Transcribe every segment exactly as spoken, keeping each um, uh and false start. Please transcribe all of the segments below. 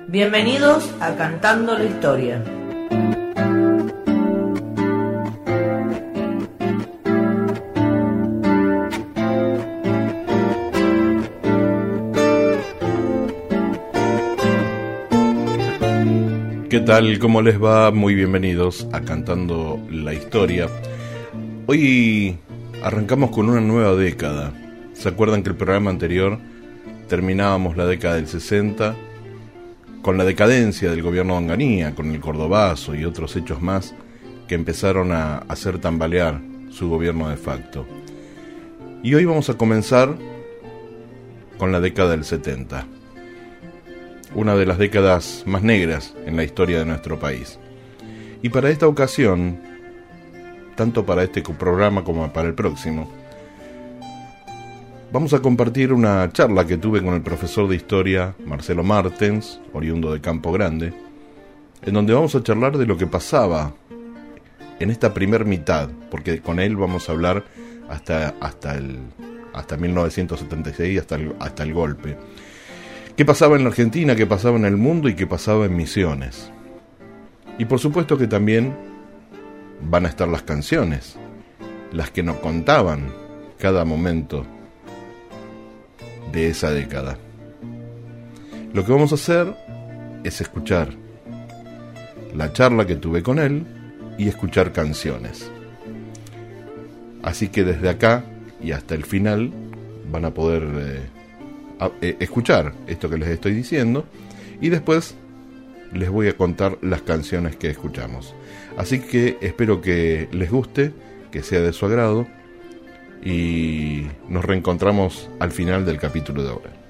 Bienvenidos a Cantando la Historia. ¿Qué tal? ¿Cómo les va? Muy bienvenidos a Cantando la Historia. Hoy arrancamos con una nueva década. ¿Se acuerdan que el programa anterior terminábamos la década del sesenta con la decadencia del gobierno de Onganía, con el Cordobazo y otros hechos más que empezaron a hacer tambalear su gobierno de facto? Y hoy vamos a comenzar con la década del setenta. Una de las décadas más negras en la historia de nuestro país. Y para esta ocasión, tanto para este programa como para el próximo, vamos a compartir una charla que tuve con el profesor de historia Marcelo Martens, oriundo de Campo Grande, en donde vamos a charlar de lo que pasaba en esta primer mitad, porque con él vamos a hablar hasta, hasta, el, hasta mil novecientos setenta y seis, hasta el, hasta el golpe. ¿Qué pasaba en la Argentina, qué pasaba en el mundo y qué pasaba en Misiones? Y por supuesto que también van a estar las canciones, las que nos contaban cada momento de esa década. Lo que vamos a hacer es escuchar la charla que tuve con él y escuchar canciones. Así que desde acá y hasta el final van a poder eh, a, eh, escuchar esto que les estoy diciendo, y después les voy a contar las canciones que escuchamos. Así que espero que les guste, que sea de su agrado, y nos reencontramos al final del capítulo de ahora.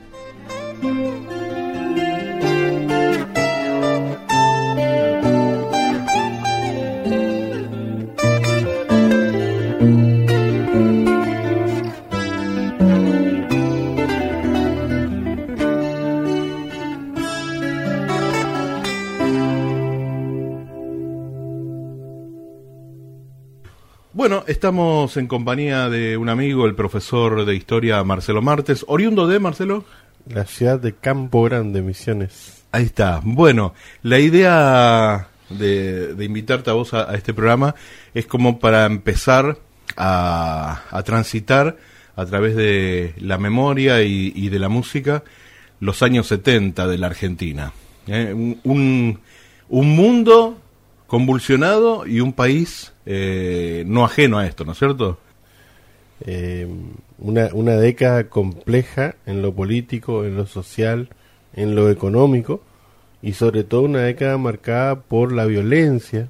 Bueno, estamos en compañía de un amigo, el profesor de historia Marcelo Martens, oriundo de, Marcelo, la ciudad de Campo Grande, Misiones. Ahí está. Bueno, la idea de, de invitarte a vos a, a este programa es como para empezar a, a transitar a través de la memoria y, y de la música los años setenta de la Argentina. ¿eh? Un, un, un mundo convulsionado y un país eh, no ajeno a esto, ¿no es cierto? Eh, una, una década compleja en lo político, en lo social, en lo económico, y sobre todo una década marcada por la violencia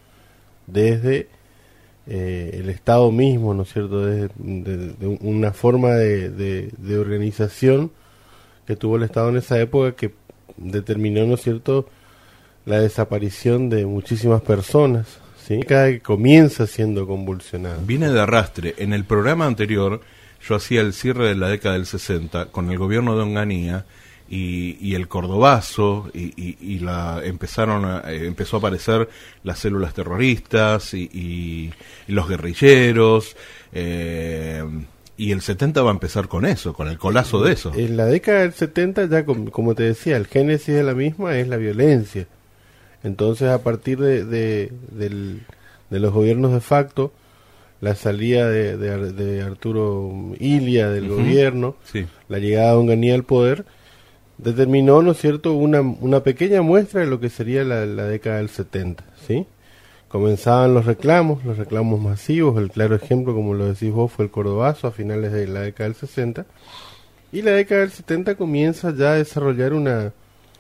desde eh, el Estado mismo, ¿no es cierto? Desde de, de una forma de, de, de organización que tuvo el Estado en esa época que determinó, ¿no es cierto?, la desaparición de muchísimas personas, ¿sí? Cada que comienza siendo convulsionada. Viene de arrastre. En el programa anterior yo hacía el cierre de la década del sesenta con el gobierno de Onganía y, y el Cordobazo y, y, y la empezaron a, eh, empezó a aparecer las células terroristas y, y, y los guerrilleros, eh, y el setenta va a empezar con eso, con el colazo de eso. En la década del setenta ya, como, como te decía, el génesis de la misma es la violencia. Entonces, a partir de, de, del, de los gobiernos de facto, la salida de, de, de Arturo Illia del uh-huh. gobierno, sí. la llegada de Onganía al poder, determinó, ¿no es cierto?, una, una pequeña muestra de lo que sería la, la década del setenta, ¿sí? Comenzaban los reclamos, los reclamos masivos. El claro ejemplo, como lo decís vos, fue el Cordobazo a finales de la década del sesenta, y la década del setenta comienza ya a desarrollar una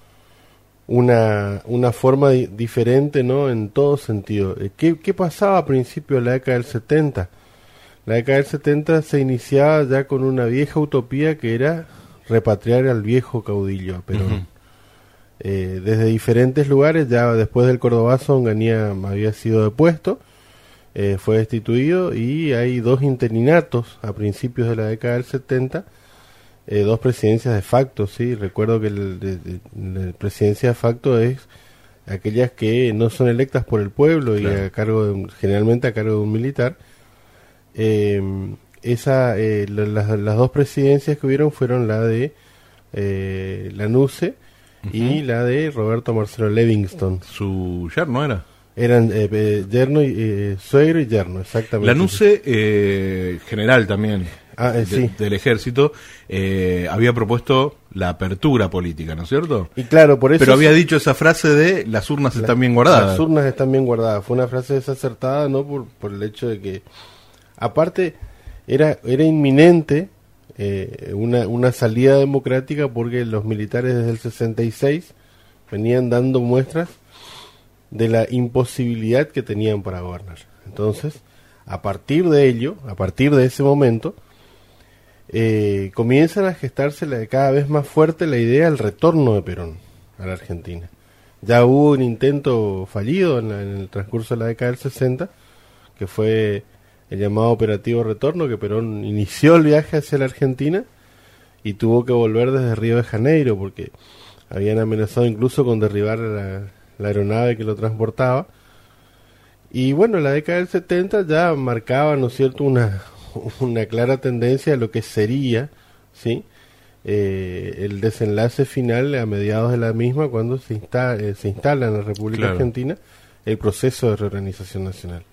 una una forma di- diferente, ¿no?, en todo sentido. ¿Qué, qué pasaba a principio de la década del setenta? La década del setenta se iniciaba ya con una vieja utopía que era repatriar al viejo caudillo, a Perón. Uh-huh. Eh, desde diferentes lugares, ya después del Cordobazo, Onganía había sido depuesto, eh, fue destituido, y hay dos interinatos a principios de la década del setenta, Eh, dos presidencias de facto, sí. Recuerdo que el, de, de, la presidencia de facto es aquellas que no son electas por el pueblo, claro, y a cargo de, generalmente a cargo de un militar. Eh, esa, eh, la, las, las dos presidencias que hubieron fueron la de eh, Lanusse uh-huh. y la de Roberto Marcelo Livingston. Su yerno era. Eran eh, eh, yerno y eh, suegro y yerno, exactamente. Lanusse, eh, general también ah, eh, de, sí. del ejército, eh, había propuesto la apertura política, ¿no es cierto? Y claro, por eso. Pero había dicho esa frase de las urnas la, están bien guardadas. Las urnas están bien guardadas. Fue una frase desacertada, ¿no? Por, por el hecho de que, aparte, era, era inminente eh, una, una salida democrática porque los militares desde el sesenta y seis venían dando muestras de la imposibilidad que tenían para gobernar. Entonces, a partir de ello, a partir de ese momento, eh, comienzan a gestarse la, cada vez más fuerte la idea del retorno de Perón a la Argentina. Ya hubo un intento fallido en, la, en el transcurso de la década del sesenta, que fue el llamado Operativo Retorno, que Perón inició el viaje hacia la Argentina y tuvo que volver desde Río de Janeiro, porque habían amenazado incluso con derribar la la aeronave que lo transportaba. Y bueno, la década del setenta ya marcaba, ¿no es cierto?, una, una clara tendencia a lo que sería, ¿sí?, eh, el desenlace final a mediados de la misma, cuando se, insta eh, se instala en la República claro. Argentina el proceso de reorganización nacional.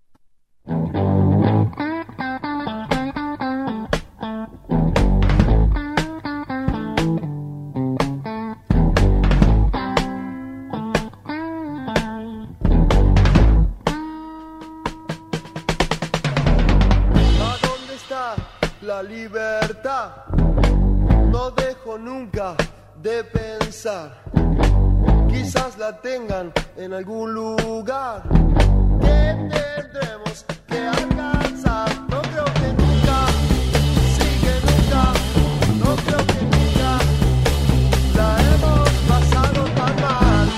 La libertad, no dejo nunca de pensar, quizás la tengan en algún lugar, que tendremos que alcanzar, no creo que nunca, sí que nunca, no creo que nunca, la hemos pasado tan mal.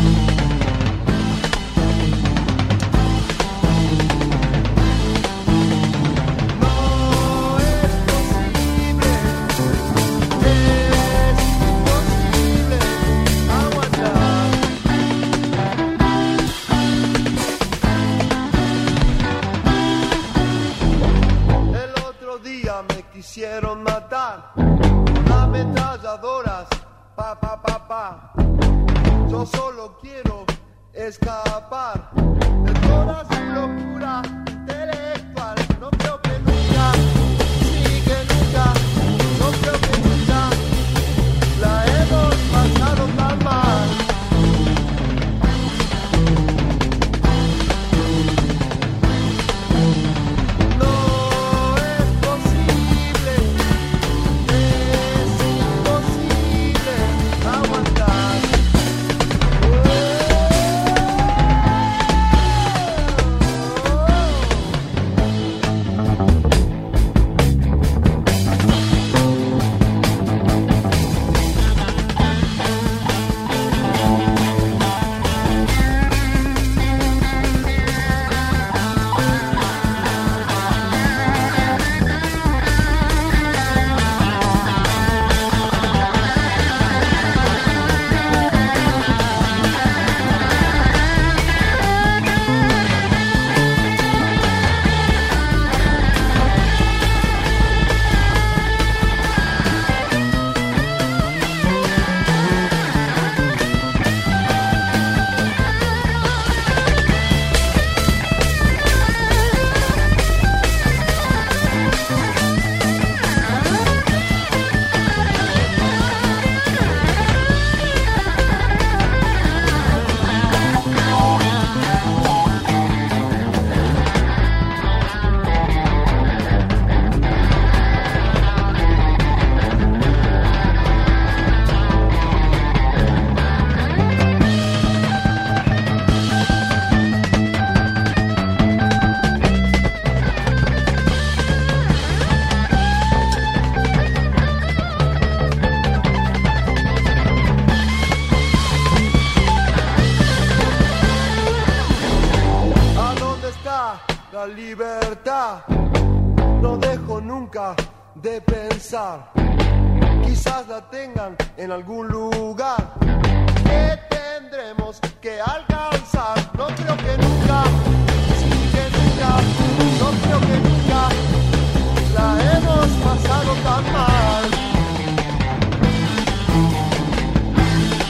Quisieron matar con ametralladoras, pa, pa, pa, pa. Yo solo quiero escapar de toda su locura intelectual. No creo que nunca, sí que nunca, no creo que nunca la hemos pasado tan mal. libertad. No dejo nunca de pensar. Quizás la tengan en algún lugar que tendremos que alcanzar. No creo que nunca, sí que nunca, no creo que nunca la hemos pasado tan mal.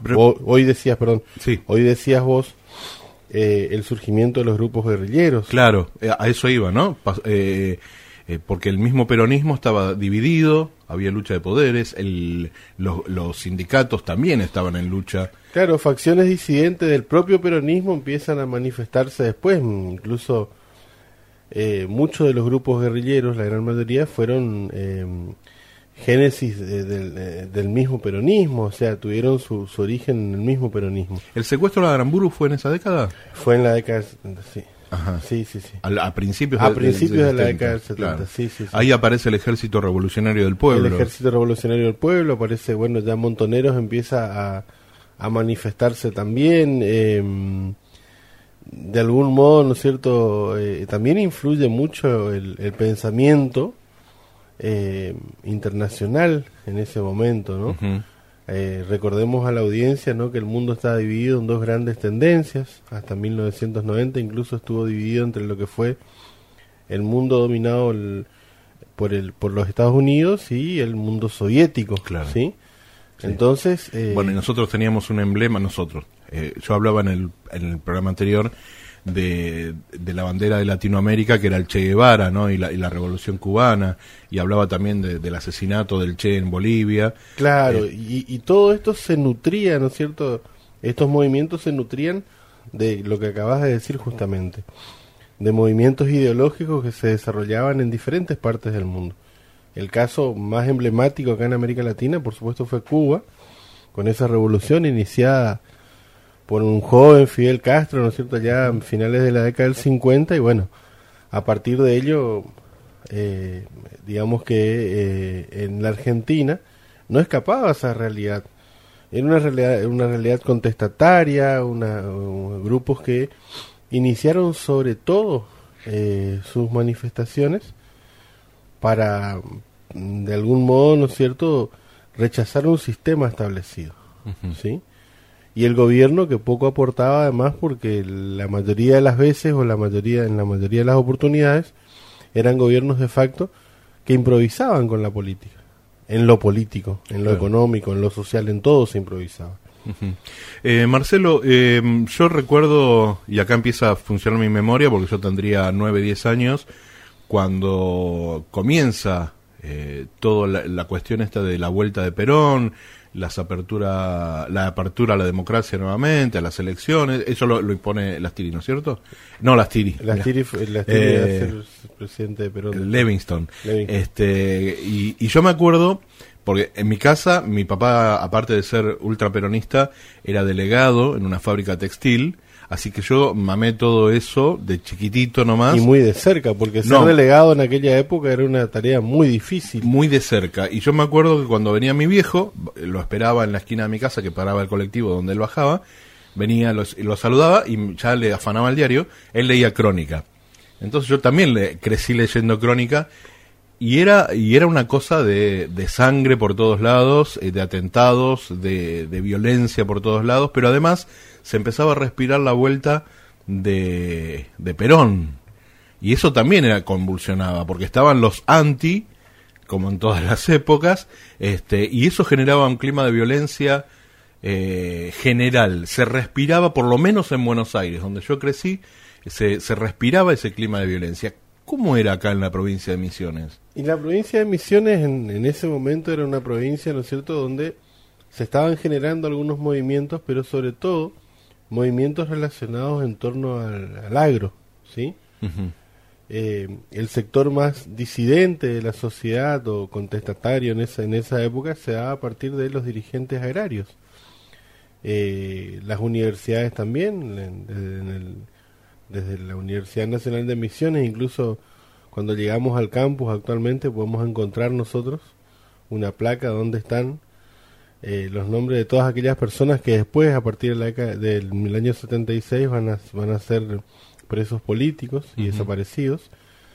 Pero- O- hoy decías, perdón, Sí. hoy decías vos eh, el surgimiento de los grupos guerrilleros. Claro, eh, a eso iba, ¿no? Pas- eh, eh, porque el mismo peronismo estaba dividido, había lucha de poderes, el, los, los sindicatos también estaban en lucha. Claro, facciones disidentes del propio peronismo empiezan a manifestarse después, incluso eh, muchos de los grupos guerrilleros, la gran mayoría, fueron eh, génesis de- del, eh, del mismo peronismo, o sea, tuvieron su, su origen en el mismo peronismo. ¿El secuestro de Aramburu fue en esa década? Fue en la década del setenta, sí. Ajá. Sí, sí, sí. A, a principios, A de, principios de la setenta, década del setenta, claro. sí, sí, sí. Ahí aparece el Ejército Revolucionario del Pueblo. El Ejército Revolucionario del Pueblo, aparece, bueno, ya Montoneros empieza a, a manifestarse también, eh, de algún modo, ¿no es cierto? Eh, también influye mucho el, el pensamiento eh, internacional en ese momento, ¿no? Ujú. Eh, recordemos a la audiencia, ¿no?, que el mundo está dividido en dos grandes tendencias. Hasta mil novecientos noventa incluso estuvo dividido entre lo que fue el mundo dominado el- por el por los Estados Unidos y el mundo soviético, Claro. ¿sí? Sí. Entonces, eh, Bueno, y nosotros teníamos un emblema, nosotros. Eh, yo hablaba en el, en el programa anterior de, de la bandera de Latinoamérica, que era el Che Guevara, ¿no? Y la, y la Revolución Cubana, y hablaba también de- del asesinato del Che en Bolivia. claro, eh, y, y todo esto se nutría, ¿no es cierto? Estos movimientos se nutrían de lo que acabas de decir justamente, de movimientos ideológicos que se desarrollaban en diferentes partes del mundo. El caso más emblemático acá en América Latina, por supuesto, fue Cuba, con esa revolución iniciada por un joven Fidel Castro, ¿no es cierto?, ya a finales de la década del cincuenta, y bueno, a partir de ello, eh, digamos que eh, en la Argentina no escapaba esa realidad. Era una realidad, una realidad contestataria, una, uh, grupos que iniciaron sobre todo eh, sus manifestaciones para, mm, de algún modo, ¿no es cierto?, rechazar un sistema establecido, Ujú. ¿sí? Y el gobierno que poco aportaba, además, porque la mayoría de las veces, o la mayoría en la mayoría de las oportunidades, eran gobiernos de facto que improvisaban con la política, en lo político, en lo Claro. económico, en lo social, en todo se improvisaba. Ujú. Eh, Marcelo, eh, yo recuerdo, y acá empieza a funcionar mi memoria, porque yo tendría nueve, diez años, cuando comienza eh, toda la, la cuestión esta de la vuelta de Perón, las apertura, la apertura a la democracia nuevamente, a las elecciones, eso lo, lo impone Lastiri, ¿no es cierto? No, Lastiri. Lastiri, fue- Lastiri Eh, iba a ser presidente de Perón. Livingston. Livingston. Este, y, y yo me acuerdo, porque en mi casa, mi papá, aparte de ser ultraperonista, era delegado en una fábrica textil, así que yo mamé todo eso de chiquitito nomás. Y muy de cerca, porque ser No. delegado en aquella época era una tarea muy difícil. Muy de cerca. Y yo me acuerdo que cuando venía mi viejo, lo esperaba en la esquina de mi casa, que paraba el colectivo donde él bajaba, venía, los- lo saludaba y ya le afanaba el diario, él leía Crónica. Entonces yo también le, crecí leyendo Crónica, y era, y era una cosa de, de sangre por todos lados, eh, de atentados, de, de violencia por todos lados, pero además se empezaba a respirar la vuelta de, de Perón. Y eso también era convulsionaba, porque estaban los anti, como en todas las épocas, este, y eso generaba un clima de violencia eh, general. Se respiraba, por lo menos en Buenos Aires, donde yo crecí, se, se respiraba ese clima de violencia. ¿Cómo era acá en la provincia de Misiones? Y la provincia de Misiones en, en ese momento era una provincia, ¿no es cierto?, donde se estaban generando algunos movimientos, pero sobre todo movimientos relacionados en torno al, al agro, ¿sí? Ujú. Eh, el sector más disidente de la sociedad o contestatario en esa, en esa época se daba a partir de los dirigentes agrarios. Eh, las universidades también, en- desde, en el- desde la Universidad Nacional de Misiones, incluso cuando llegamos al campus actualmente podemos encontrar nosotros una placa donde están eh, los nombres de todas aquellas personas que después, a partir de la década del año setenta y seis, van a, van a ser presos políticos y Ujú. desaparecidos.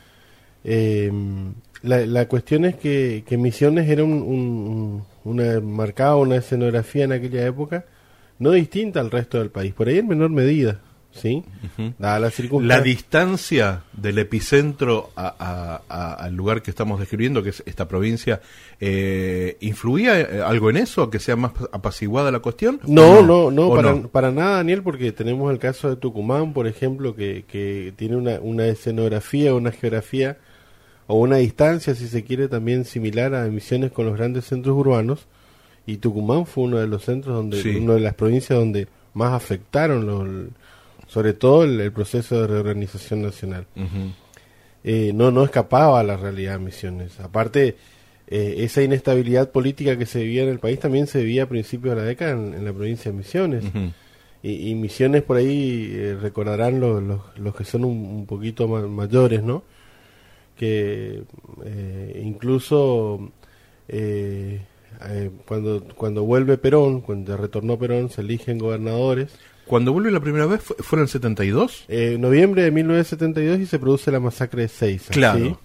Eh, la, la cuestión es que, que Misiones era un, un- una marcaba una escenografía en aquella época no distinta al resto del país, por ahí en menor medida, ¿sí? Ujú. Dada la La circunstancia. distancia del epicentro a- a- a- al lugar que estamos describiendo, que es esta provincia, eh, ¿influía eh, algo en eso? ¿Que sea más apaciguada la cuestión? No, ¿O no, no, ¿O para, no? para nada, Daniel, porque tenemos el caso de Tucumán, por ejemplo, que, que tiene una, una escenografía, una geografía o una distancia, si se quiere, también similar a emisiones con los grandes centros urbanos, y Tucumán fue uno de los centros donde, Sí. una de las provincias donde más afectaron, los, sobre todo el, el proceso de reorganización nacional. Ujú. Eh, no, no escapaba a la realidad de Misiones. Aparte, eh, esa inestabilidad política que se vivía en el país también se vivía a principios de la década en, en la provincia de Misiones. Ujú. Y, y Misiones por ahí eh, recordarán los, los, los que son un, un poquito ma- mayores, ¿no? Que eh, incluso eh, eh, cuando cuando vuelve Perón, cuando retornó Perón, se eligen gobernadores. Cuando vuelve la primera vez, ¿fue, ¿fue en el setenta y dos? Eh, noviembre de mil novecientos setenta y dos y se produce la masacre de Seiza. Claro. ¿sí?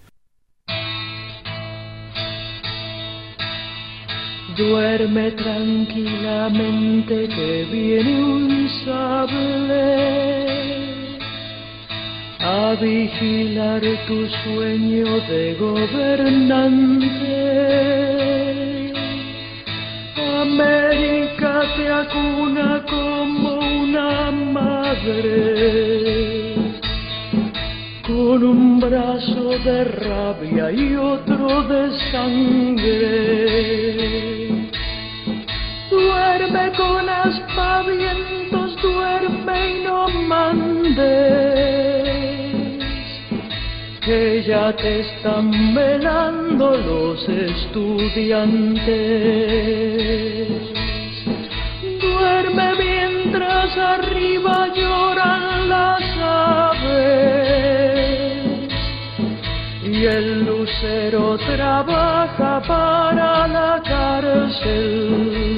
Duerme tranquilamente que viene un sable a vigilar tu sueño de gobernante. América te acuna como una madre, con un brazo de rabia y otro de sangre. Duerme con aspavientos, duerme y no mandes, que ya te están velando los estudiantes. Duerme mientras arriba lloran las aves y el lucero trabaja para la cárcel.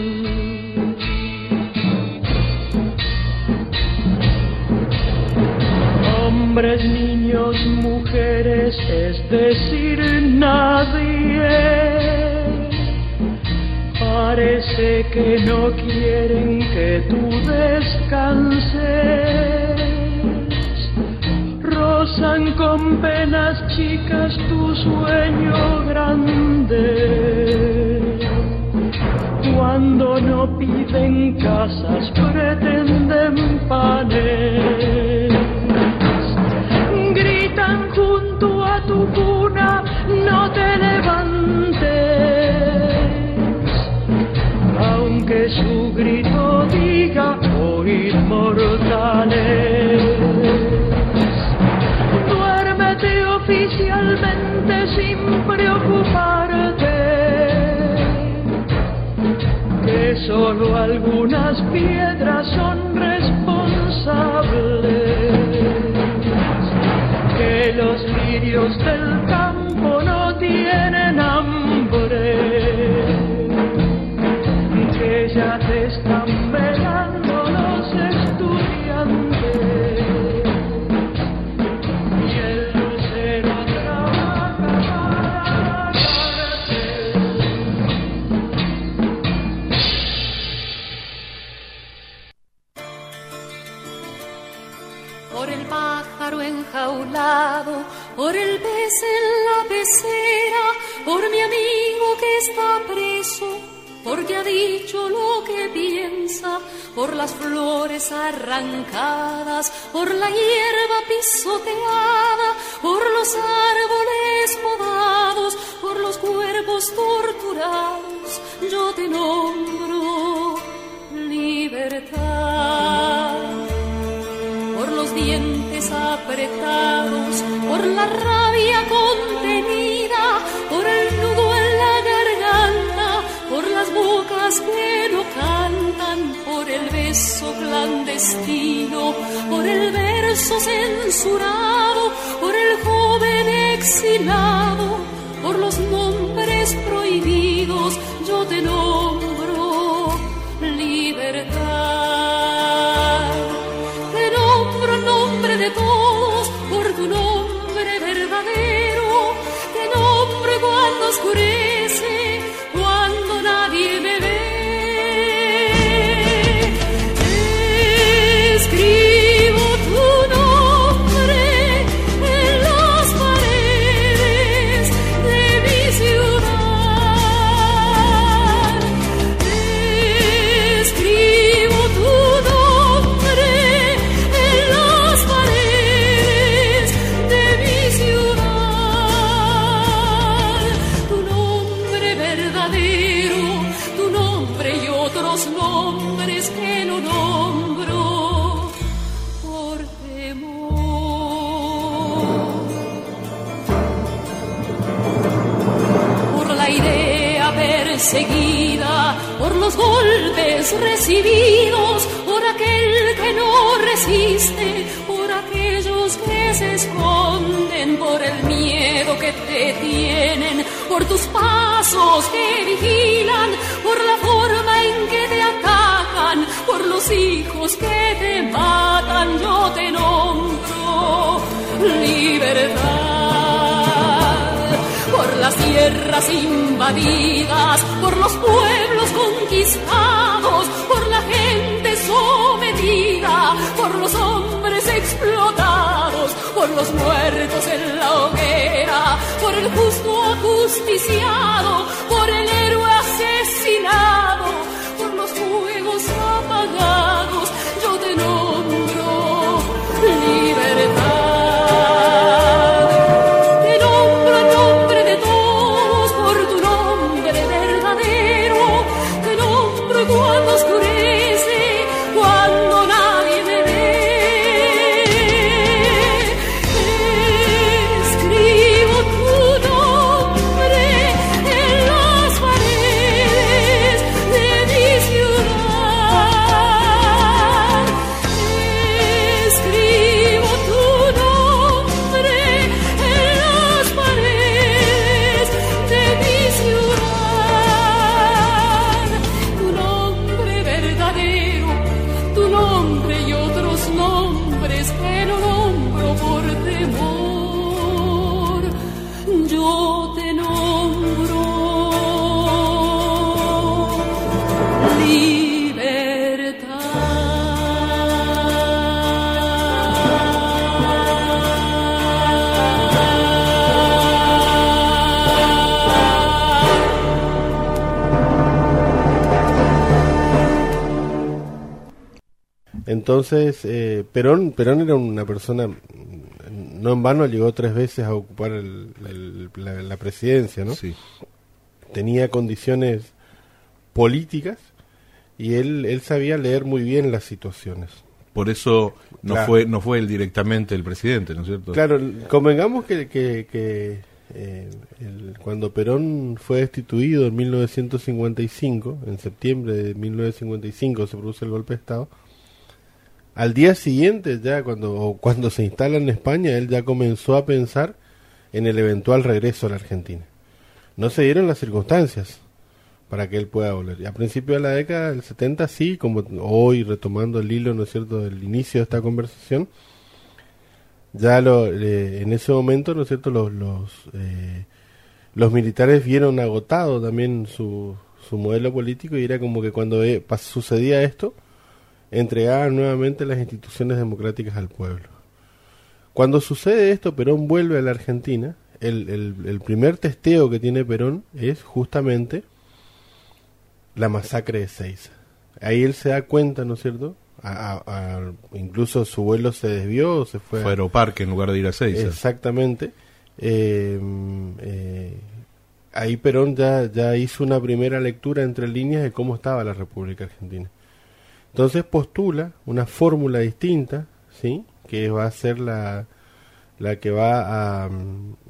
Hombres, niños, mujeres, es decir, nadie, parece que no quieren que tú descanses. Rozan con penas chicas tu sueño grande. Cuando no piden casas, pretenden panes. Gritan junto a tu cuna, no te levantes, aunque su grito diga, oíd mortales. Duérmete oficialmente sin preocuparte, que solo algunas piedras son responsables, que los lirios del campo no tienen hambre, que ya te están velando los estudiantes y el lucero trabaja para la cárcel. Por el pájaro enjaulado, por el pez en la pecera, por mi amigo que está preso, porque ha dicho lo que piensa, por las flores arrancadas, por la hierba pisoteada, por los árboles podados, por los cuerpos torturados, yo te nombro libertad. Por los dientes apretados, por la rabia contenida, por el nudo en la garganta, por las bocas que no cantan, por el beso clandestino, por el verso censurado, por el joven exilado, por los nombres prohibidos, yo te nombro libertad. Nombre de todos, por tu nombre verdadero, te nombro cuando oscurece, cuando nadie me ve. Escribo otros nombres que no nombro por temor. Por la idea perseguida, por los golpes recibidos, por aquel que no resiste, por aquellos que se esconden, por el miedo que te tienen, por tus pasos que vigilan, por la forma en que te atacan, por los hijos que te matan, yo te nombro libertad. Por las tierras invadidas, por los pueblos conquistados, por la gente sometida, por los hombres explotados, por los muertos en la hoguera, por el justo ajusticiado, por el héroe asesinado, por los fuegos apagados, yo te nombro libertad. Cuando oscurece, cuando nadie me ve, escribo tu nombre en las paredes de mi ciudad. Escribo tu nombre en las paredes de mi ciudad. Tu nombre y otros nombres que no nombro por temor, yo te nombro libertad. Entonces, eh, Perón, Perón era una persona, no en vano llegó tres veces a ocupar el, el, la, la presidencia, ¿no? Sí. Tenía condiciones políticas y él, él sabía leer muy bien las situaciones. Por eso no Claro. fue no fue él directamente el presidente, ¿no es cierto? Claro, convengamos que, que, que eh, el, cuando Perón fue destituido en mil novecientos cincuenta y cinco, en septiembre de mil novecientos cincuenta y cinco se produce el golpe de Estado. Al día siguiente, ya cuando, o cuando se instala en España, él ya comenzó a pensar en el eventual regreso a la Argentina. No se dieron las circunstancias para que él pueda volver. Y a principios de la década del setenta, sí, como hoy retomando el hilo, ¿no es cierto?, del inicio de esta conversación, ya lo, eh, en ese momento, ¿no es cierto?, los los, eh, los militares vieron agotado también su, su modelo político y era como que cuando eh, pas- sucedía esto, entregaban nuevamente las instituciones democráticas al pueblo. Cuando sucede esto, Perón vuelve a la Argentina. El, el, el primer testeo que tiene Perón es justamente la masacre de Ezeiza. Ahí él se da cuenta, ¿no es cierto? A, a, a, incluso su vuelo se desvió, se fue Fue a, Aeroparque en lugar de ir a Ezeiza. exactamente. Eh, eh, ahí Perón ya, ya hizo una primera lectura entre líneas de cómo estaba la República Argentina. Entonces postula una fórmula distinta, ¿sí?, que va a ser la, la que va a, a,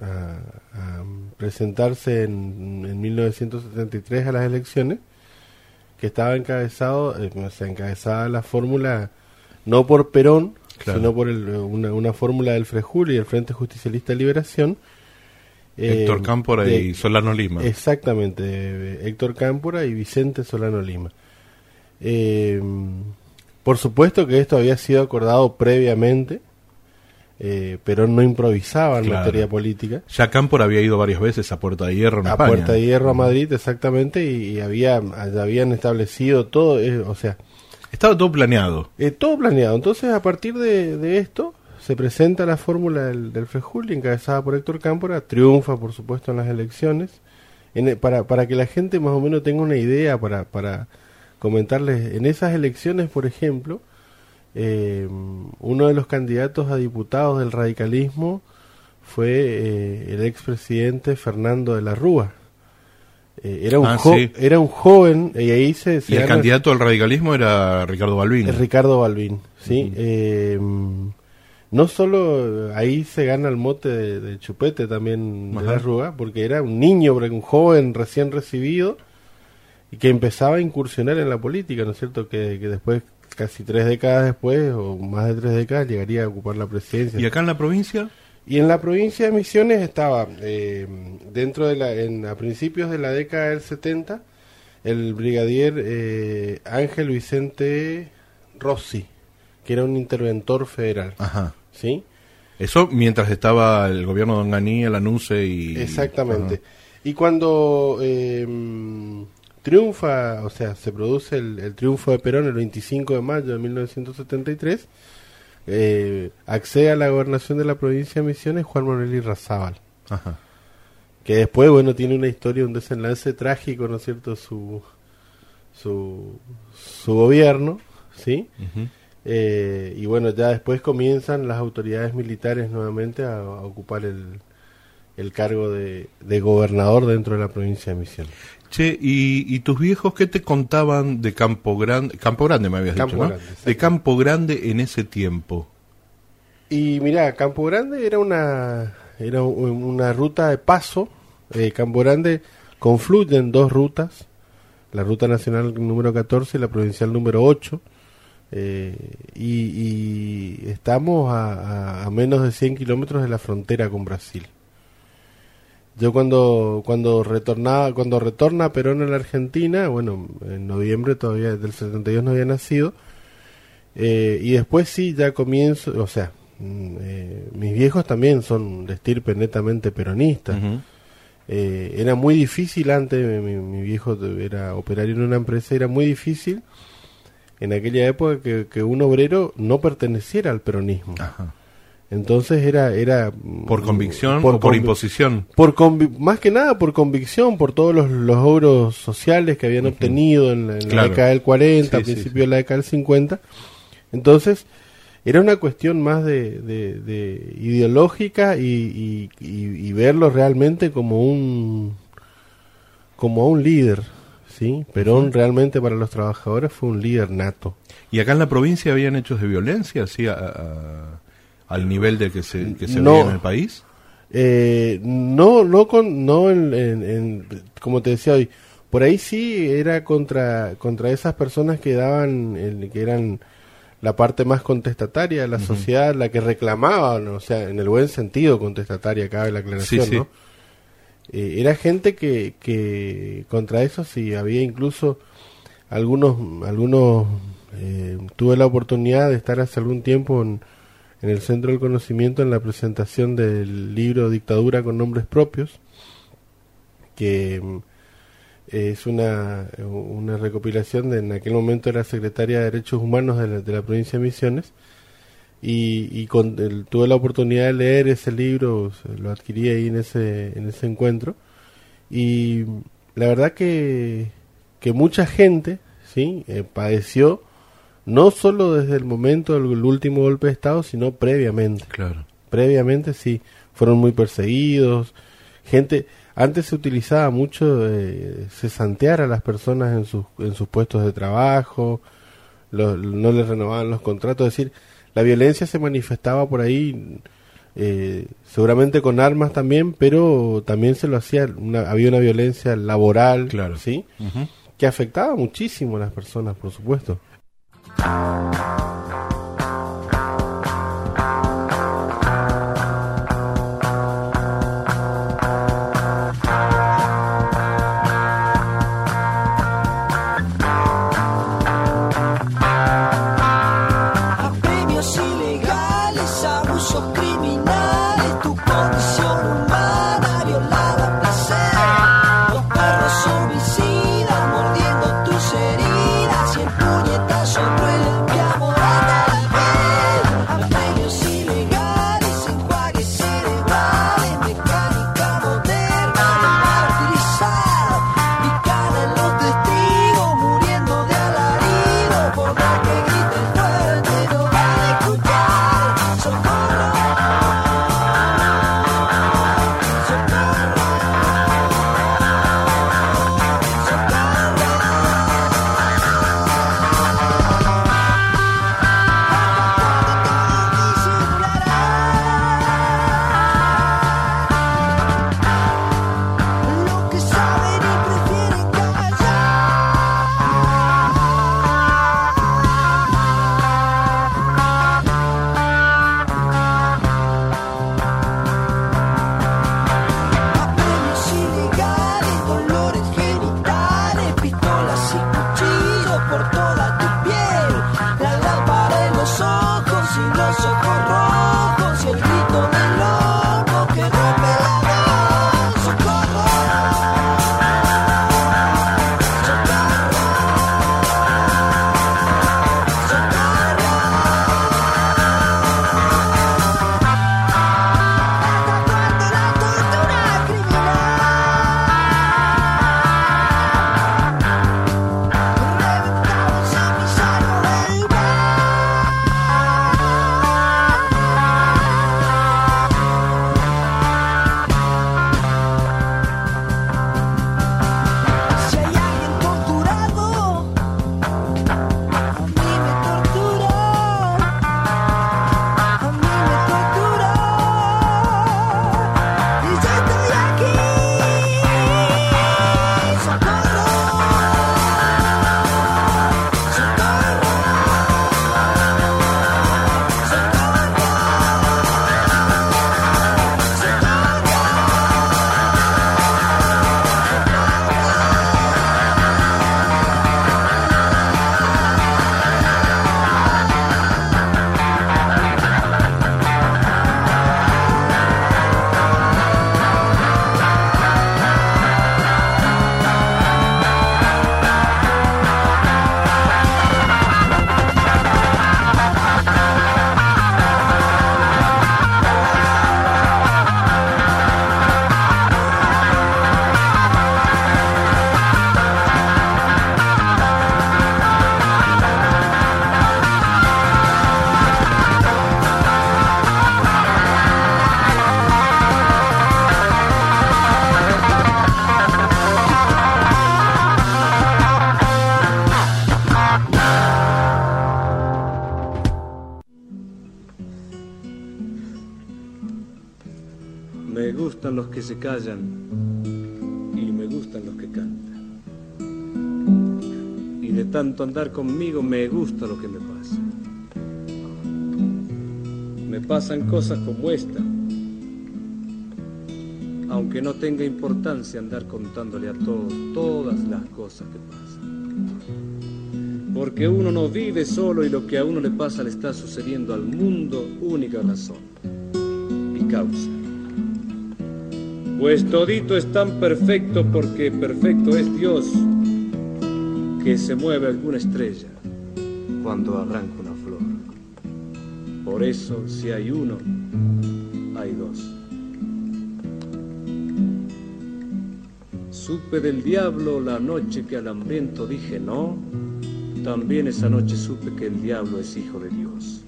a presentarse en, en mil novecientos setenta y tres a las elecciones, que estaba encabezado, eh, o sea, encabezada la fórmula no por Perón, Claro. sino por el, una, una fórmula del Frejul y el Frente Justicialista de Liberación. eh, Héctor Cámpora de- y Solano Lima. Exactamente, eh, Héctor Cámpora y Vicente Solano Lima. Eh, por supuesto que esto había sido acordado previamente, eh, Perón no improvisaba en Claro. materia política. Ya Cámpora había ido varias veces a Puerta de Hierro en A España. Puerta de Hierro a Madrid, exactamente, y, y había ya habían establecido todo, eh, o sea, Estaba todo planeado. eh, todo planeado. Entonces, a partir de, de esto, se presenta la fórmula del, del Frejul, encabezada por Héctor Cámpora, triunfa, por supuesto, en las elecciones. En, e- para, para que la gente más o menos tenga una idea, para, para comentarles, en esas elecciones, por ejemplo, eh, uno de los candidatos a diputados del radicalismo fue eh, el expresidente Fernando de la Rúa. Eh, era, un Ah, jo- sí. era un joven, y ahí se... se Y el gana- candidato al radicalismo era Ricardo Balbín. es Ricardo Balbín, ¿sí? Ujú. Eh, no solo ahí se gana el mote de, de chupete también de Ajá. la Rúa, porque era un niño, porque un joven recién recibido y que empezaba a incursionar en la política, ¿no es cierto? Que, que después, casi tres décadas después, o más de tres décadas, llegaría a ocupar la presidencia. ¿Y acá en la provincia? Y en la provincia de Misiones estaba, eh, dentro de la, en, a principios de la década del setenta, el brigadier eh, Ángel Vicente Rossi, que era un interventor federal, Ajá. ¿sí? Eso mientras estaba el gobierno de Onganía, el anuncio y... Exactamente. Ajá. Y cuando eh, triunfa, o sea, se produce el, el triunfo de Perón el veinticinco de mayo de mil novecientos setenta y tres, eh, accede a la gobernación de la provincia de Misiones Juan Manuel Irrazábal, Ajá. que después, bueno, tiene una historia, un desenlace trágico, ¿no es cierto?, su su, su gobierno, ¿sí? Ujú. Eh, y bueno, ya después comienzan las autoridades militares nuevamente a, a ocupar el, el cargo de, de gobernador dentro de la provincia de Misiones. Che, ¿y, y tus viejos qué te contaban de Campo Grande? Campo Grande me habías Campo dicho, ¿no? Grande, exacto. De Campo Grande en ese tiempo. Y mira, Campo Grande era una era un- una ruta de paso. eh, Campo Grande confluyen dos rutas, la ruta nacional número catorce y la provincial número ocho, eh, y, y estamos a, a- a menos de cien kilómetros de la frontera con Brasil. Yo cuando cuando retornaba cuando retorna Perón a la Argentina, bueno, en noviembre todavía del setenta y dos no había nacido, eh, y después sí ya comienzo, o sea, mm, eh, mis viejos también son de estirpe netamente peronista. Ujú. Eh, era muy difícil antes, mi, mi viejo era operario en una empresa, era muy difícil en aquella época que, que un obrero no perteneciera al peronismo. Ajá. Entonces era era ¿Por convicción por o por convi- imposición? por convi- más que nada por convicción, por todos los, los logros sociales que habían obtenido en la, en la Claro. década del cuarenta, Sí, a sí, principios sí. de la década del cincuenta. Entonces era una cuestión más de, de- de ideológica y, y, y- y verlo realmente como un como un líder, ¿sí? Perón realmente para los trabajadores fue un líder nato. ¿Y acá en la provincia habían hechos de violencia, así, a- a- al nivel de que se, que se No. veía en el país? Eh, no, no con, no en, en- en- como te decía hoy, por ahí sí era contra, contra esas personas que daban, el- que eran la parte más contestataria de la sociedad, la que reclamaban, o sea, en el buen sentido contestataria, cabe la aclaración, Sí, sí. ¿no? Eh, era gente que, que contra eso sí había incluso algunos, algunos, eh, tuve la oportunidad de estar hace algún tiempo en, en el Centro del Conocimiento en la presentación del libro Dictadura con nombres propios, que mm, es una, una recopilación de, en aquel momento era secretaria de Derechos Humanos de la, de la provincia de Misiones, y, y con, el- tuve la oportunidad de leer ese libro, se- lo adquirí ahí en ese, en ese encuentro, y la verdad que, que mucha gente, ¿sí? eh, padeció, no solo desde el momento del el último golpe de Estado, sino previamente. Claro. Previamente sí, fueron muy perseguidos, gente, antes se utilizaba mucho eh, cesantear a las personas en sus, en sus puestos de trabajo, lo- no les renovaban los contratos, es decir, la violencia se manifestaba por ahí, eh, seguramente con armas también, pero también se lo hacía, una, había una violencia laboral, Claro. ¿sí? Ujú. Que afectaba muchísimo a las personas, por supuesto. Apremios ilegales, abusos criminales, tu condición humana violada a placer. Los perros homicidas mordiendo tus heridas y el puñetazo cruel que amor. gustan los que se callan y me gustan los que cantan. Y de tanto andar conmigo me gusta lo que me pasa. Me pasan cosas como esta, aunque no tenga importancia andar contándole a todos todas las cosas que pasan. Porque uno no vive solo y lo que a uno le pasa le está sucediendo al mundo, única razón y causa. Pues todito es tan perfecto porque perfecto es Dios, que se mueve alguna estrella cuando arranca una flor. Por eso, si hay uno, hay dos. Supe del diablo la noche que al hambriento dije no, también esa noche supe que el diablo es hijo de Dios.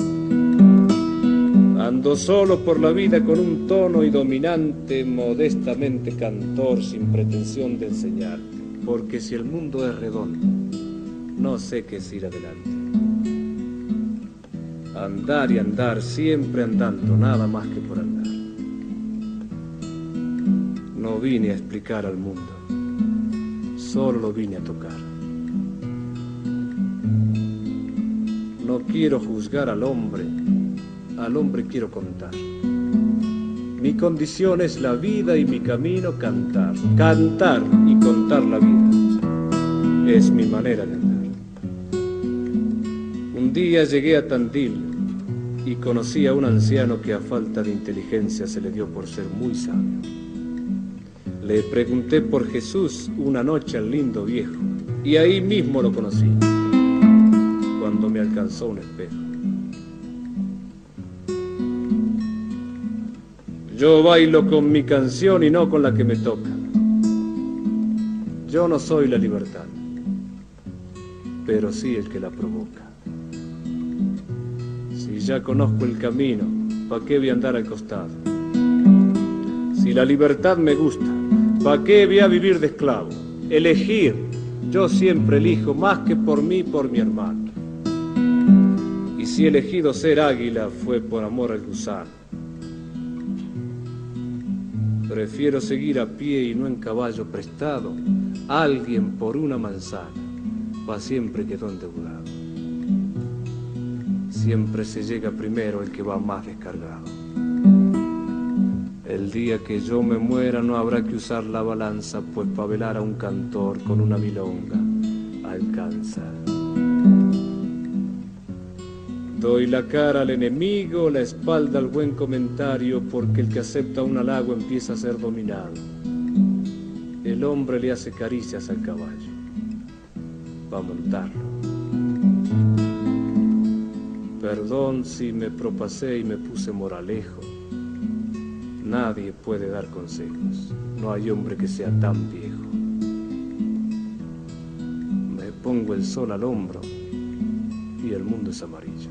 Ando solo por la vida con un tono y dominante, modestamente cantor, sin pretensión de enseñar, porque si el mundo es redondo, no sé qué es ir adelante. Andar y andar, siempre andando, nada más que por andar. No vine a explicar al mundo, solo lo vine a tocar. No quiero juzgar al hombre, al hombre quiero contar. Mi condición es la vida y mi camino cantar. Cantar y contar la vida es mi manera de andar. Un día llegué a Tandil y conocí a un anciano que a falta de inteligencia se le dio por ser muy sabio. Le pregunté por Jesús una noche al lindo viejo y ahí mismo lo conocí, cuando me alcanzó un espejo. Yo bailo con mi canción y no con la que me toca. Yo no soy la libertad, pero sí el que la provoca. Si ya conozco el camino, ¿pa' qué voy a andar al costado? Si la libertad me gusta, ¿pa' qué voy a vivir de esclavo? Elegir, yo siempre elijo más que por mí, por mi hermano. Y si he elegido ser águila fue por amor al gusano. Prefiero seguir a pie y no en caballo prestado. Alguien por una manzana, pa' siempre quedó endeudado. Siempre se llega primero el que va más descargado. El día que yo me muera no habrá que usar la balanza, pues pa' velar a un cantor con una milonga alcanza. Doy la cara al enemigo, la espalda al buen comentario, porque el que acepta un halago empieza a ser dominado. El hombre le hace caricias al caballo pa' montarlo. Perdón si me propasé y me puse moralejo. Nadie puede dar consejos, no hay hombre que sea tan viejo. Me pongo el sol al hombro y el mundo es amarillo.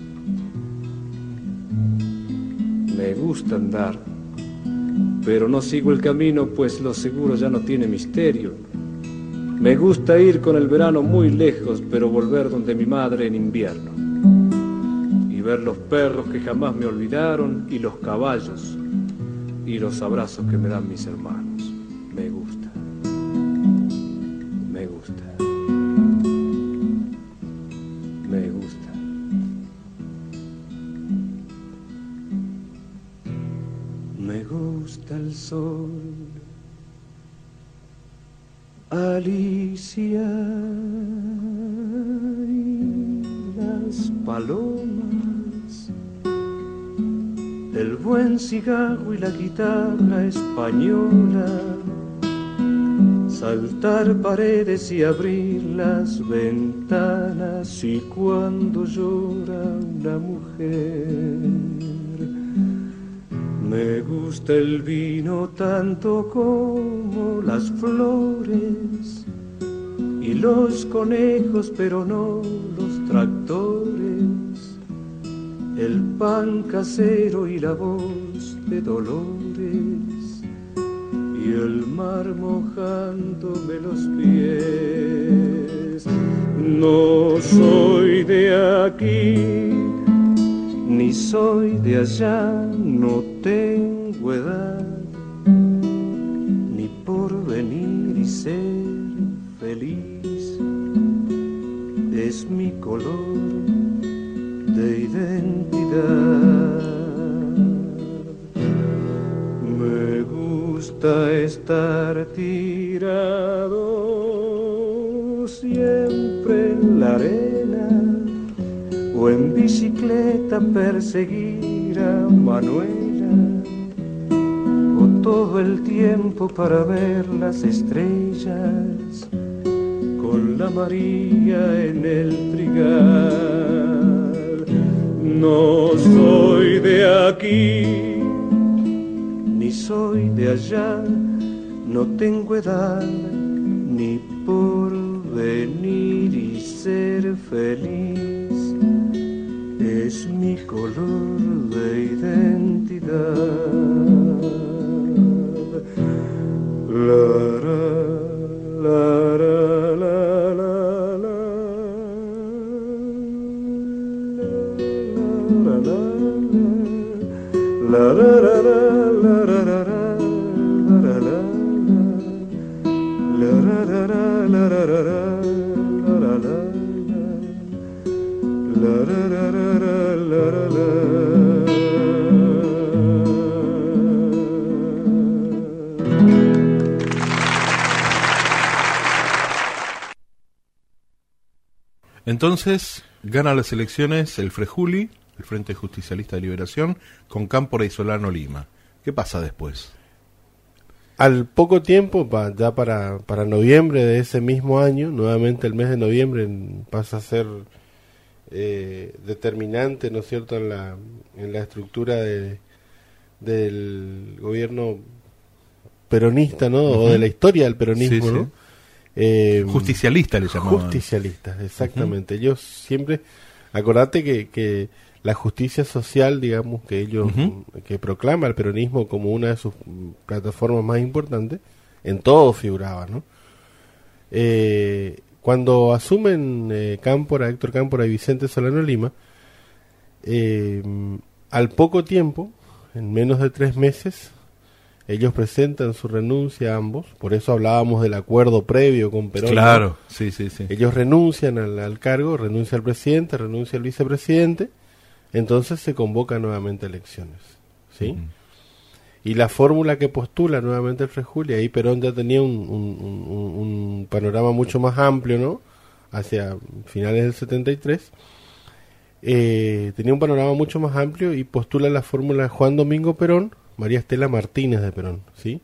Me gusta andar, pero no sigo el camino, pues lo seguro ya no tiene misterio. Me gusta ir con el verano muy lejos, pero volver donde mi madre en invierno. Y ver los perros que jamás me olvidaron, y los caballos, y los abrazos que me dan mis hermanos. Me gusta, me gusta, me gusta. Me gusta el sol, Alicia, y las palomas, el buen cigarro y la guitarra española, saltar paredes y abrir las ventanas, y cuando llora una mujer. Me gusta el vino tanto como las flores y los conejos, pero no los tractores, el pan casero y la voz de Dolores, y el mar mojándome los pies. No soy de aquí, ni soy de allá, no tengo edad, feliz, es mi color de identidad. Me gusta estar tirado siempre en la arena o en bicicleta perseguir a Manuela, o todo el tiempo para ver las estrellas con la María en el trigal. No soy de aquí ni soy de allá, no tengo edad ni por venir y ser feliz, es mi color de identidad. La, la, la, la, la, la, la, la, la, la, la. Entonces gana las elecciones el Frejuli, el Frente Justicialista de Liberación, con Cámpora y Solano Lima. ¿Qué pasa después? Al poco tiempo, pa, ya para, para noviembre de ese mismo año, nuevamente el mes de noviembre pasa a ser eh, determinante, ¿no es cierto?, en la, en la estructura de, del gobierno peronista, ¿no?, uh-huh. o de la historia del peronismo, sí, ¿no? Sí. Eh, Justicialista le llamaban. Justicialistas, exactamente. Uh-huh. Ellos siempre, acordate que, que la justicia social, digamos, que ellos, uh-huh. que proclama el peronismo como una de sus plataformas más importantes, en todo figuraba, ¿no? Eh, cuando asumen eh, Cámpora, Héctor Cámpora y Vicente Solano Lima, eh, al poco tiempo, en menos de tres meses, ellos presentan su renuncia a ambos, por eso hablábamos del acuerdo previo con Perón. Claro, ¿no? sí, sí, sí. Ellos renuncian al, al cargo, renuncia el presidente, renuncia el vicepresidente, entonces se convocan nuevamente elecciones, ¿sí? Uh-huh. Y la fórmula que postula nuevamente el Frejuli, ahí Perón ya tenía un, un, un, un panorama mucho más amplio, ¿no? Hacia finales del setenta y tres, eh, tenía un panorama mucho más amplio y postula la fórmula Juan Domingo Perón, María Estela Martínez de Perón, ¿sí?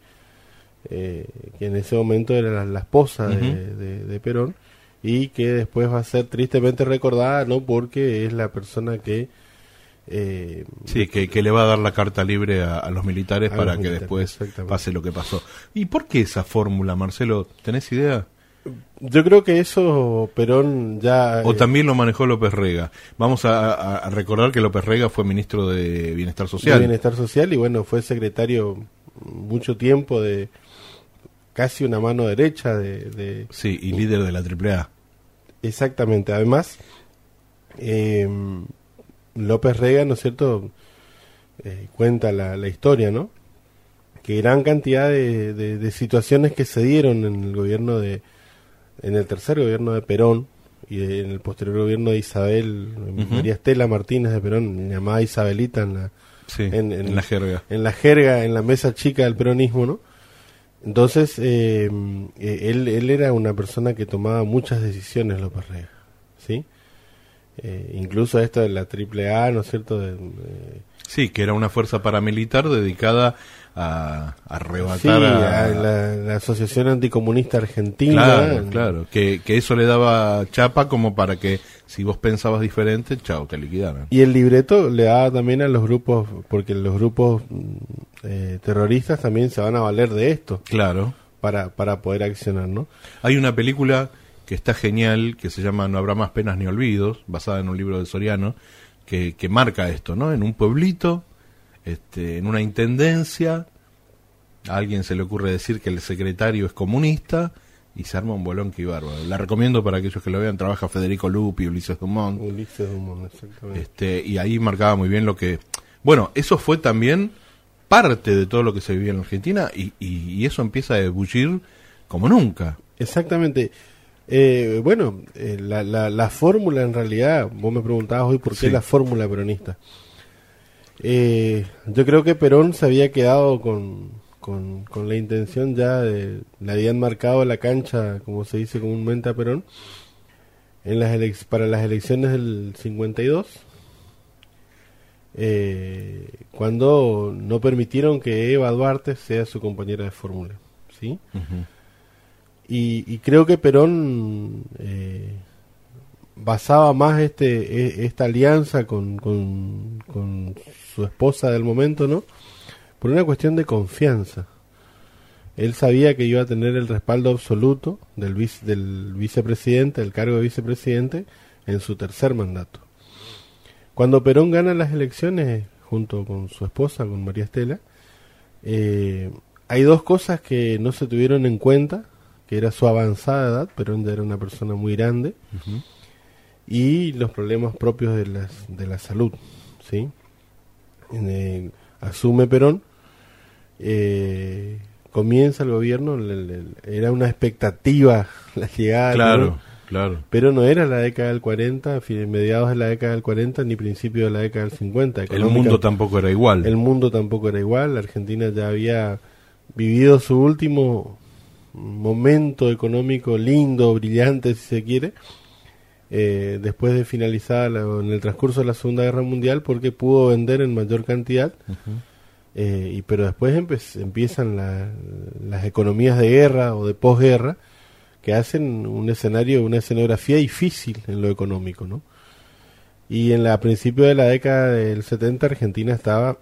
Eh, que en ese momento era la, la esposa uh-huh. de, de, de Perón, y que después va a ser tristemente recordada, ¿no? Porque es la persona que eh, sí, que, que le va a dar la carta libre a, a los militares a para los que militares, después pase lo que pasó. ¿Y por qué esa fórmula, Marcelo? ¿Tenés idea? Yo creo que eso Perón ya... O eh, también lo manejó López Rega. Vamos a, a, a recordar que López Rega fue ministro de Bienestar Social. De Bienestar Social, y bueno, fue secretario mucho tiempo de casi una mano derecha de... de sí, y líder de la Triple A. Exactamente. Además, eh, López Rega, ¿no es cierto?, eh, cuenta la, la historia, ¿no?, que gran cantidad de, de, de situaciones que se dieron en el gobierno de... en el tercer gobierno de Perón y de, en el posterior gobierno de Isabel, uh-huh. María Estela Martínez de Perón, llamada Isabelita en la, sí, en, en, en la jerga, en la jerga, en la mesa chica del peronismo, ¿no? Entonces, eh, eh, él, él era una persona que tomaba muchas decisiones, López Rega, ¿sí? Eh, incluso esto de la Triple A, ¿no es cierto? De, de, sí, que era una fuerza paramilitar dedicada a, a arrebatar sí, a, a la, la Asociación Anticomunista Argentina. Claro, claro, que, que eso le daba chapa como para que si vos pensabas diferente, chao, te liquidaran. Y el libreto le daba también a los grupos, porque los grupos eh, terroristas también se van a valer de esto. Claro. Para, para poder accionar, ¿no? Hay una película que está genial, que se llama No habrá más penas ni olvidos, basada en un libro de Soriano, que, que marca esto, ¿no? En un pueblito, este, en una intendencia, a alguien se le ocurre decir que el secretario es comunista y se arma un bolón que bárbaro. La recomiendo para aquellos que lo vean. Trabaja Federico Lupi, Ulises Dumont. Ulises Dumont, exactamente. Este, y ahí marcaba muy bien lo que... Bueno, eso fue también parte de todo lo que se vivía en Argentina y, y, y eso empieza a ebullir como nunca. Exactamente. Eh, bueno, eh, la, la, la fórmula en realidad, vos me preguntabas hoy por qué Sí. la fórmula peronista. Eh, yo creo que Perón se había quedado con, con, con la intención ya de, le habían marcado la cancha, como se dice comúnmente a Perón, en las elec- para las elecciones del cincuenta y dos, eh, cuando no permitieron que Eva Duarte sea su compañera de fórmula, ¿sí? Ujú. Y, y creo que Perón eh, basaba más este e- esta alianza con, con, con su esposa del momento, ¿no? Por una cuestión de confianza. Él sabía que iba a tener el respaldo absoluto del, vice, del vicepresidente, del cargo de vicepresidente, en su tercer mandato. Cuando Perón gana las elecciones, junto con su esposa, con María Estela, eh, hay dos cosas que no se tuvieron en cuenta, que era su avanzada edad, Perón ya era una persona muy grande, Ujú. y los problemas propios de, las, de la salud, ¿sí? En el- asume Perón, eh, comienza el gobierno, le- le- era una expectativa la llegada de Claro, Perón, claro. pero no era la década del cuarenta, fin- mediados de la década del cuarenta, ni principio de la década del cincuenta. El Económica- mundo tampoco era igual. el mundo tampoco era igual. La Argentina ya había vivido su último momento económico lindo, brillante, si se quiere, eh, después de finalizar la- en el transcurso de la Segunda Guerra Mundial, porque pudo vender en mayor cantidad. Ujú. Eh, y pero después empe- empiezan la- las economías de guerra o de posguerra, que hacen un escenario, una escenografía difícil en lo económico, ¿no? Y en la a principio de la década del setenta, Argentina estaba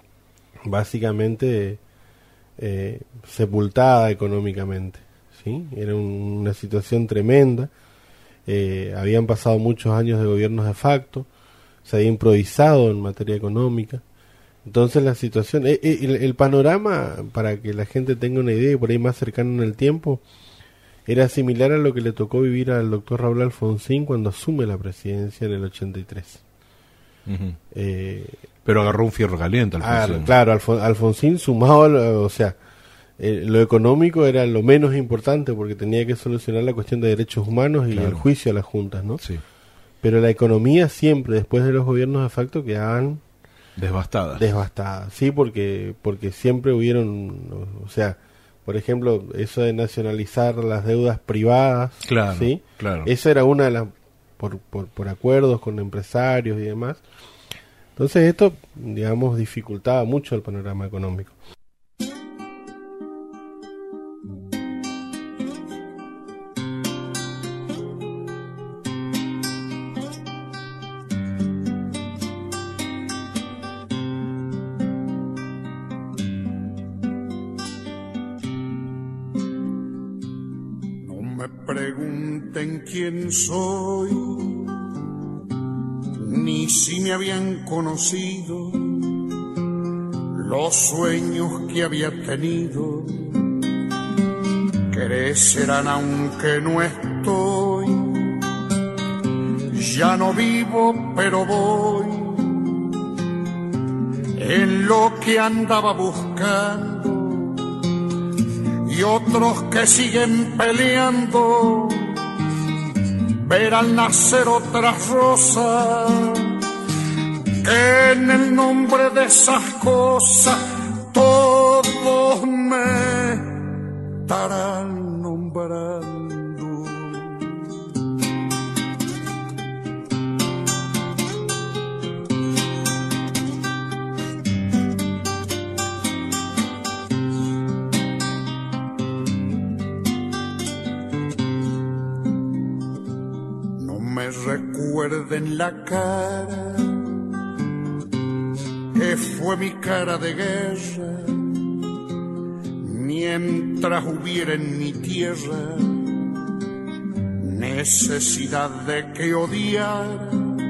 básicamente eh, sepultada económicamente, ¿sí? Era un- una situación tremenda. Eh, habían pasado muchos años de gobiernos de facto, se había improvisado en materia económica. Entonces la situación, eh, eh, el, el panorama, para que la gente tenga una idea y por ahí más cercano en el tiempo, era similar a lo que le tocó vivir al doctor Raúl Alfonsín cuando asume la presidencia en el ochenta y tres. Ujú. Eh, Pero agarró un fierro caliente al ah, Alfonsín. claro, Alfon- Alfonsín sumado, a lo- o sea, eh, lo económico era lo menos importante porque tenía que solucionar la cuestión de derechos humanos y Claro. el juicio a las juntas, ¿no? Sí, Pero la economía siempre, después de los gobiernos de facto, quedaban devastada. devastadas, sí, porque porque siempre hubieron, o sea, por ejemplo, eso de nacionalizar las deudas privadas, Claro, sí, claro. esa era una de las por, por por acuerdos con empresarios y demás. Entonces esto, digamos, dificultaba mucho el panorama económico. No me pregunten quién soy, ni si me habían conocido, los sueños que había tenido crecerán aunque no estoy. Ya no vivo, pero voy en lo que andaba buscando, y otros que siguen peleando verán nacer otras rosas que en el nombre de esas cosas todos me estarán nombrando. No me recuerden la cara, que fue mi cara de guerra, mientras hubiera en mi tierra necesidad de que odiara.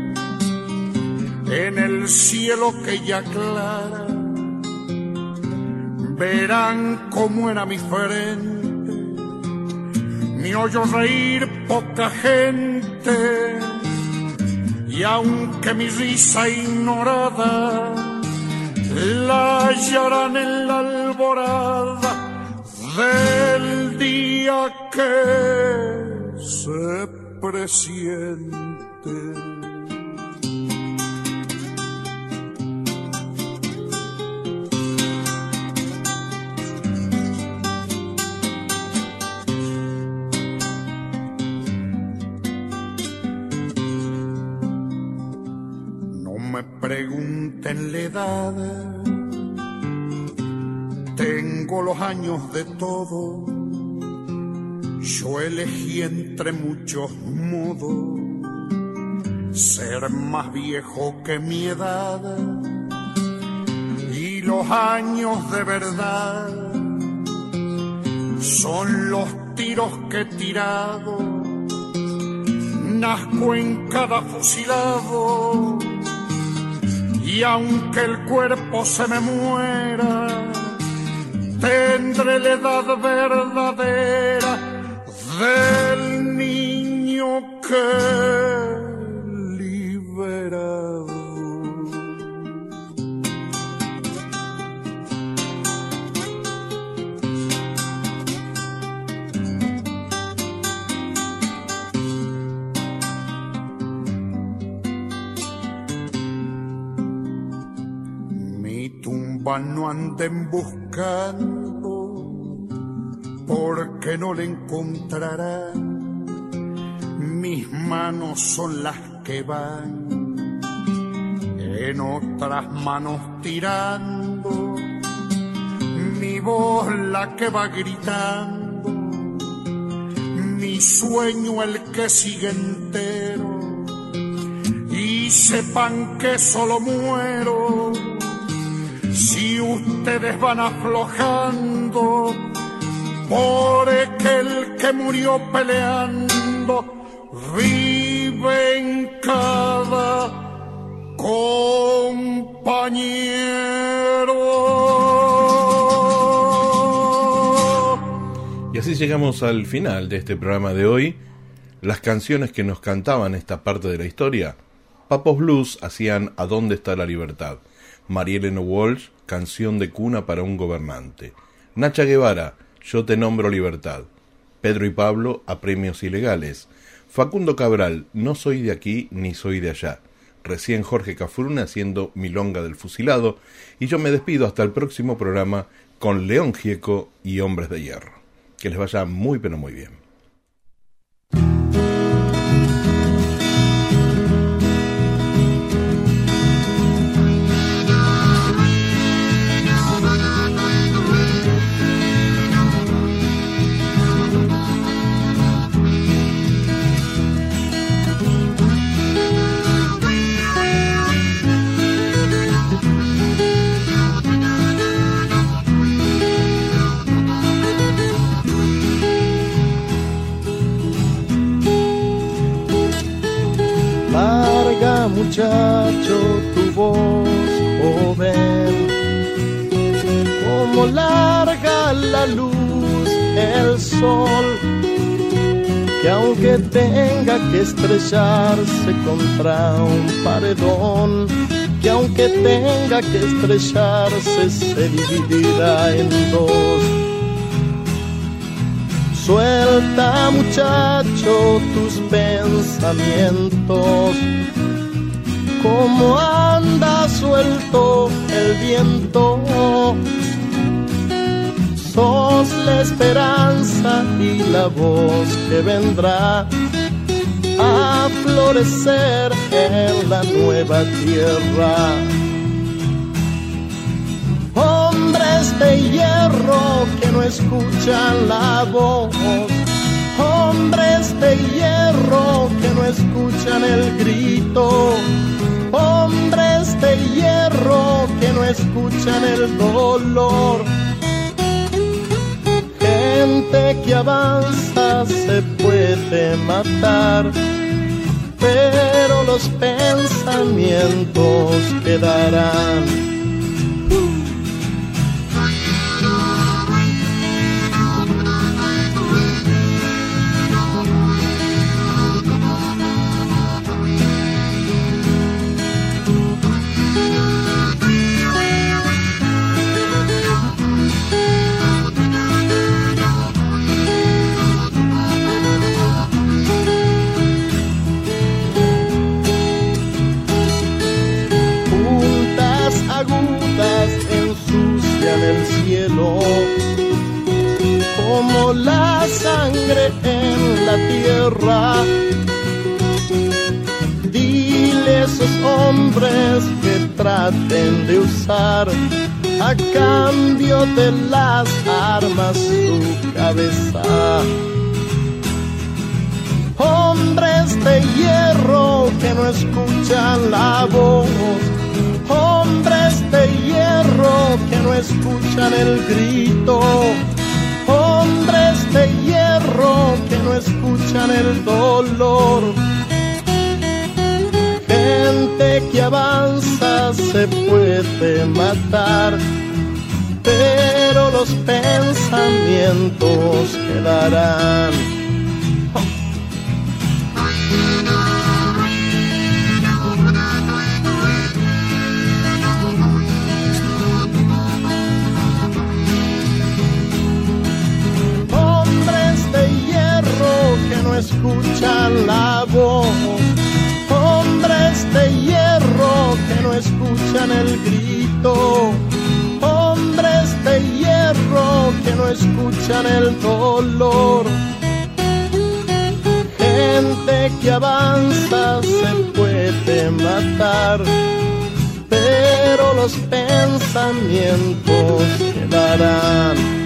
En el cielo que ya aclara verán cómo era mi frente, me oyó reír poca gente, y aunque mi risa ignorada la hallarán en la alborada del día que se presiente. Pregunten la edad, tengo los años de todo, yo elegí entre muchos modos ser más viejo que mi edad, y los años de verdad son los tiros que he tirado, nazco en cada fusilado. Y aunque el cuerpo se me muera, tendré la edad verdadera del niño que he liberado. No anden buscando, porque no le encontrarán. Mis manos son las que van, en otras manos tirando. Mi voz la que va gritando, mi sueño el que sigue entero. Y sepan que solo muero si ustedes van aflojando, porque el que murió peleando vive en cada compañero. Y así llegamos al final de este programa de hoy. Las canciones que nos cantaban esta parte de la historia: Papos Blues hacían ¿A dónde está la libertad? María Elena Walsh, Canción de cuna para un gobernante. Nacha Guevara, Yo te nombro libertad. Pedro y Pablo, A premios ilegales. Facundo Cabral, No soy de aquí ni soy de allá. Recién Jorge Cafrune haciendo Milonga del fusilado. Y yo me despido hasta el próximo programa con León Gieco y Hombres de Hierro. Que les vaya muy pero muy bien. Muchacho, tu voz joven, como larga la luz, el sol, que aunque tenga que estrellarse contra un paredón, que aunque tenga que estrellarse se dividirá en dos. Suelta, muchacho, tus pensamientos, como anda suelto el viento. Sos la esperanza y la voz que vendrá a florecer en la nueva tierra. Hombres de hierro que no escuchan la voz, hombres de hierro que no escuchan el grito, hombres de hierro que no escuchan el dolor. Gente que avanza se puede matar, pero los pensamientos quedarán. sangre en la tierra. Dile a esos hombres que traten de usar a cambio de las armas su cabeza. Hombres de hierro que no escuchan la voz, hombres de hierro que no escuchan el grito, hombres de hierro que no escuchan el dolor. Gente que avanza se puede matar, pero los pensamientos quedarán. Hombres de hierro que no escuchan la voz, hombres de hierro que no escuchan el grito, hombres de hierro que no escuchan el dolor. Gente que avanza se puede matar, pero los pensamientos quedarán.